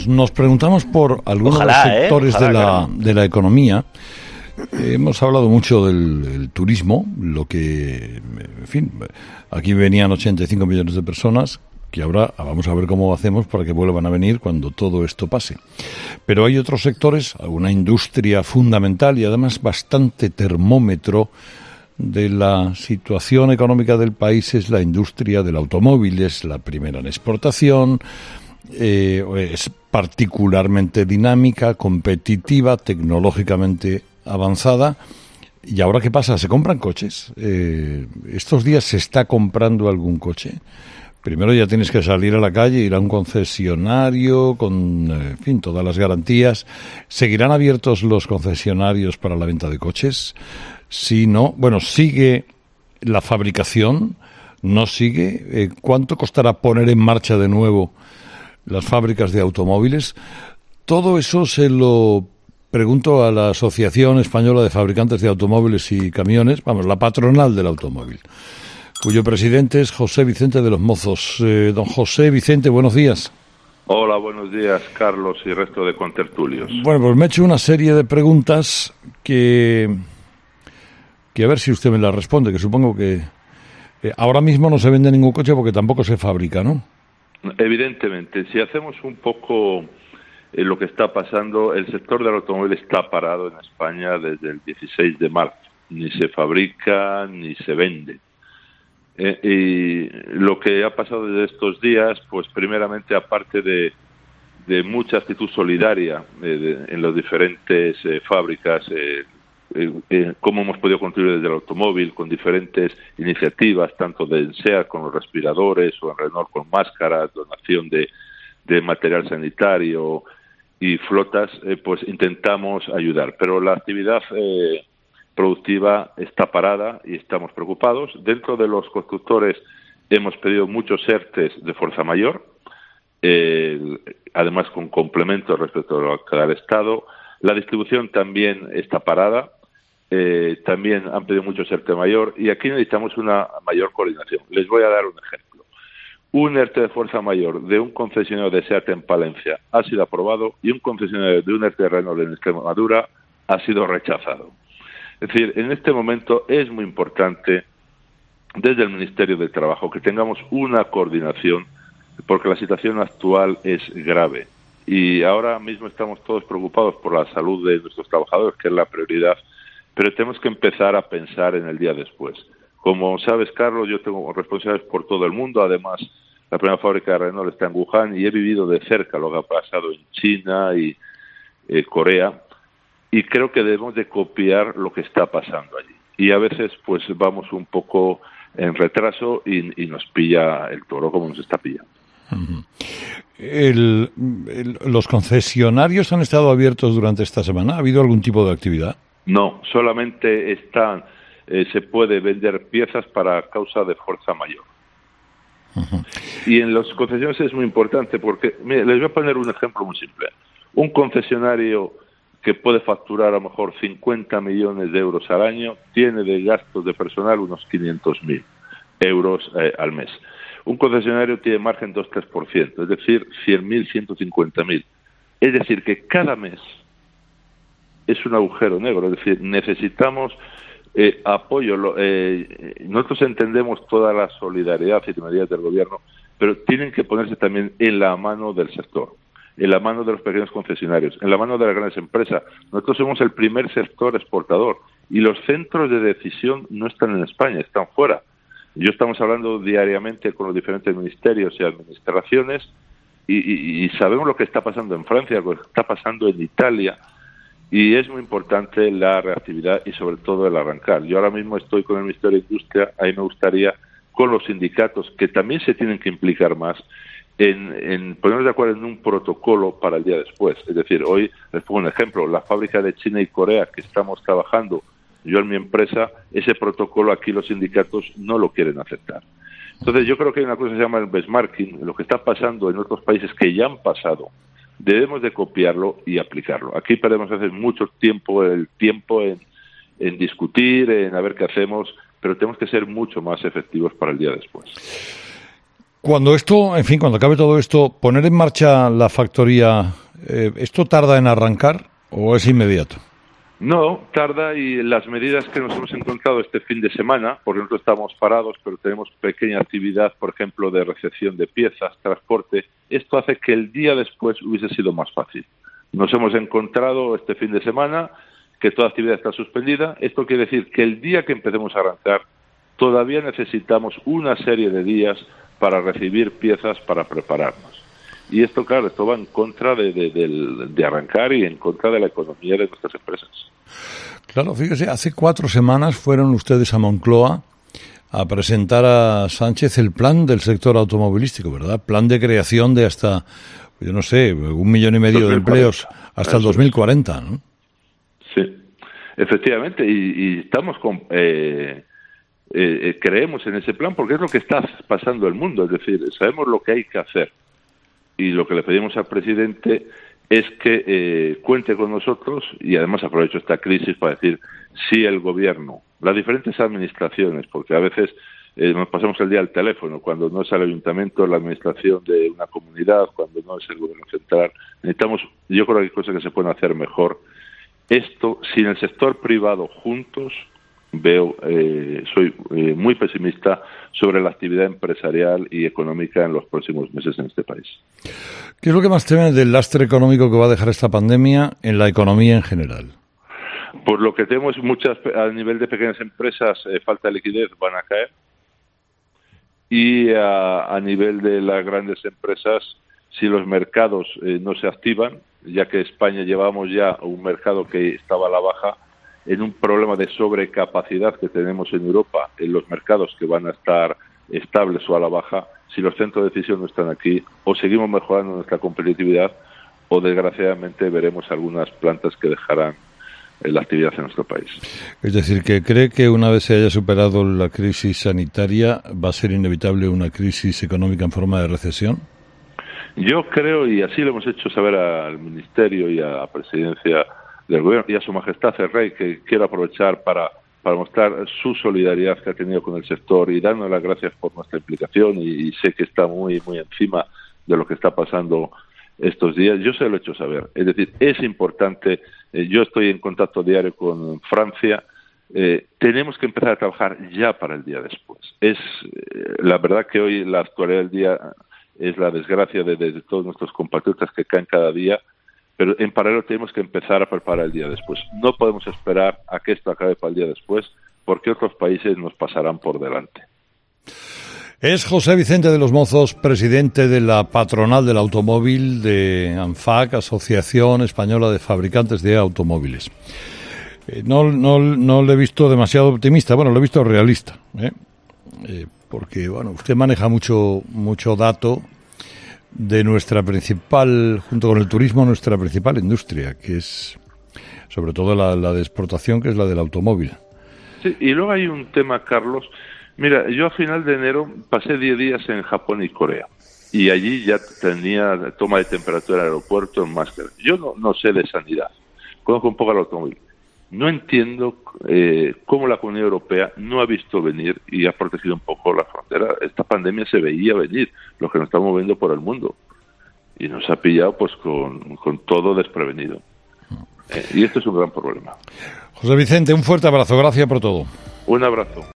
Nos preguntamos por algunos sectores de la economía. Hemos hablado mucho del turismo, lo que, en fin, aquí venían 85 millones de personas, que ahora vamos a ver cómo hacemos para que vuelvan a venir cuando todo esto pase. Pero hay otros sectores, una industria fundamental y además bastante termómetro de la situación económica del país, es la industria del automóvil. Es la primera en exportación, es particularmente dinámica, competitiva, tecnológicamente avanzada. ¿Y ahora qué pasa? ¿Se compran coches? ¿Estos días se está comprando algún coche? Primero ya tienes que salir a la calle, ir a un concesionario con, en fin, todas las garantías. ¿Seguirán abiertos los concesionarios para la venta de coches? Sí, no. Bueno, ¿sigue la fabricación? ¿No sigue? ¿Cuánto costará poner en marcha de nuevo las fábricas de automóviles? Todo eso se lo pregunto a la Asociación Española de Fabricantes de Automóviles y Camiones, vamos, la patronal del automóvil, cuyo presidente es José Vicente de los Mozos. Don José Vicente, buenos días. Hola, buenos días, Carlos y resto de contertulios. Bueno, pues me he hecho una serie de preguntas que a ver si usted me las responde, que supongo que ahora mismo no se vende ningún coche porque tampoco se fabrica, ¿no? Evidentemente, si hacemos un poco lo que está pasando, el sector del automóvil está parado en España desde el 16 de marzo. Ni se fabrica ni se vende. Y lo que ha pasado desde estos días, pues primeramente, aparte de mucha actitud solidaria en las diferentes fábricas, cómo hemos podido contribuir desde el automóvil con diferentes iniciativas, tanto de SEAT con los respiradores o en Renault con máscaras, donación de material sanitario y flotas, pues intentamos ayudar. Pero la actividad productiva está parada y estamos preocupados. Dentro de los constructores hemos pedido muchos ERTEs de fuerza mayor, además con complementos respecto a lo que da el Estado. La distribución también está parada. También han pedido mucho ERTE mayor y aquí necesitamos una mayor coordinación. Les voy a dar un ejemplo. Un ERTE de fuerza mayor de un concesionario de SEAT en Palencia ha sido aprobado y un concesionario de un ERTE de Renault en Extremadura ha sido rechazado. Es decir, en este momento es muy importante desde el Ministerio de Trabajo que tengamos una coordinación porque la situación actual es grave y ahora mismo estamos todos preocupados por la salud de nuestros trabajadores, que es la prioridad, pero tenemos que empezar a pensar en el día después. Como sabes, Carlos, yo tengo responsabilidades por todo el mundo. Además, la primera fábrica de Renault está en Wuhan y he vivido de cerca lo que ha pasado en China y Corea, y creo que debemos de copiar lo que está pasando allí. Y a veces pues vamos un poco en retraso y nos pilla el toro como nos está pillando. Uh-huh. ¿Los concesionarios han estado abiertos durante esta semana? ¿Ha habido algún tipo de actividad? No, solamente se puede vender piezas para causa de fuerza mayor. Uh-huh. Y en los concesionarios es muy importante porque, mire, les voy a poner un ejemplo muy simple. Un concesionario que puede facturar a lo mejor 50 millones de euros al año, tiene de gastos de personal unos 500.000 euros al mes. Un concesionario tiene margen 2-3%, es decir, 100.000, 150.000. Es decir, que cada mes es un agujero negro, es decir, necesitamos apoyo. Nosotros entendemos toda la solidaridad y medidas del gobierno, pero tienen que ponerse también en la mano del sector, en la mano de los pequeños concesionarios, en la mano de las grandes empresas. Nosotros somos el primer sector exportador y los centros de decisión no están en España, están fuera. Estamos hablando diariamente con los diferentes ministerios y administraciones y sabemos lo que está pasando en Francia, lo que está pasando en Italia, y es muy importante la reactividad y sobre todo el arrancar. Yo ahora mismo estoy con el Ministerio de Industria, ahí me gustaría con los sindicatos, que también se tienen que implicar más, en ponernos de acuerdo en un protocolo para el día después. Es decir, hoy les pongo un ejemplo, la fábrica de China y Corea que estamos trabajando, yo en mi empresa, ese protocolo aquí los sindicatos no lo quieren aceptar. Entonces yo creo que hay una cosa que se llama el benchmarking, lo que está pasando en otros países que ya han pasado, debemos de copiarlo y aplicarlo. Aquí perdemos hace mucho tiempo en discutir, en a ver qué hacemos, pero tenemos que ser mucho más efectivos para el día después. Cuando acabe todo esto, poner en marcha la factoría, ¿esto tarda en arrancar o es inmediato? No, tarda, y las medidas que nos hemos encontrado este fin de semana, por ejemplo, estamos parados, pero tenemos pequeña actividad, por ejemplo, de recepción de piezas, transporte. Esto hace que el día después hubiese sido más fácil. Nos hemos encontrado este fin de semana que toda actividad está suspendida. Esto quiere decir que el día que empecemos a arrancar, todavía necesitamos una serie de días para recibir piezas para prepararnos. Y esto, claro, esto va en contra de arrancar y en contra de la economía de nuestras empresas. Claro, fíjese, hace 4 semanas fueron ustedes a Moncloa a presentar a Sánchez el plan del sector automovilístico, ¿verdad? Plan de creación de hasta, yo no sé, 1,5 millones de empleos hasta el 2040, ¿no? Sí, efectivamente, y estamos creemos en ese plan porque es lo que está pasando en el mundo, es decir, sabemos lo que hay que hacer. Y lo que le pedimos al presidente es que cuente con nosotros, y además aprovecho esta crisis para decir si el gobierno, las diferentes administraciones, porque a veces nos pasamos el día al teléfono, cuando no es el ayuntamiento, la administración de una comunidad, cuando no es el gobierno central, necesitamos, yo creo que hay cosas que se pueden hacer mejor. Esto, sin el sector privado juntos, soy muy pesimista sobre la actividad empresarial y económica en los próximos meses en este país. ¿Qué es lo que más temen del lastre económico que va a dejar esta pandemia en la economía en general? Por lo que tenemos a nivel de pequeñas empresas, falta de liquidez, van a caer. Y a nivel de las grandes empresas, si los mercados no se activan, ya que España llevamos ya un mercado que estaba a la baja, en un problema de sobrecapacidad que tenemos en Europa, en los mercados que van a estar estables o a la baja, si los centros de decisión no están aquí, o seguimos mejorando nuestra competitividad, o desgraciadamente veremos algunas plantas que dejarán la actividad en nuestro país. Es decir, que cree que una vez se haya superado la crisis sanitaria, ¿va a ser inevitable una crisis económica en forma de recesión? Yo creo, y así lo hemos hecho saber al Ministerio y a la Presidencia del Gobierno y a Su Majestad el Rey, que quiero aprovechar para mostrar su solidaridad que ha tenido con el sector y darnos las gracias por nuestra implicación, y sé que está muy encima de lo que está pasando estos días. Yo se lo he hecho saber. Es decir, es importante, yo estoy en contacto diario con Francia, tenemos que empezar a trabajar ya para el día después. La verdad que hoy la actualidad del día es la desgracia de todos nuestros compatriotas que caen cada día, pero en paralelo tenemos que empezar a preparar el día después. No podemos esperar a que esto acabe para el día después, porque otros países nos pasarán por delante. Es José Vicente de los Mozos, presidente de la patronal del automóvil de ANFAC, Asociación Española de Fabricantes de Automóviles. No le he visto demasiado optimista, bueno, lo he visto realista, porque bueno, usted maneja mucho dato de nuestra principal, junto con el turismo, nuestra principal industria, que es sobre todo la de exportación, que es la del automóvil. Sí, y luego hay un tema, Carlos. Mira, yo a final de enero pasé 10 días en Japón y Corea, y allí ya tenía toma de temperatura en el aeropuerto, en máscara. Yo no sé de sanidad, conozco un poco el automóvil. No entiendo cómo la Comunidad Europea no ha visto venir y ha protegido un poco la frontera. Esta pandemia se veía venir, lo que nos estamos moviendo por el mundo, y nos ha pillado pues con todo desprevenido. Y esto es un gran problema. José Vicente, un fuerte abrazo, gracias por todo. Un abrazo.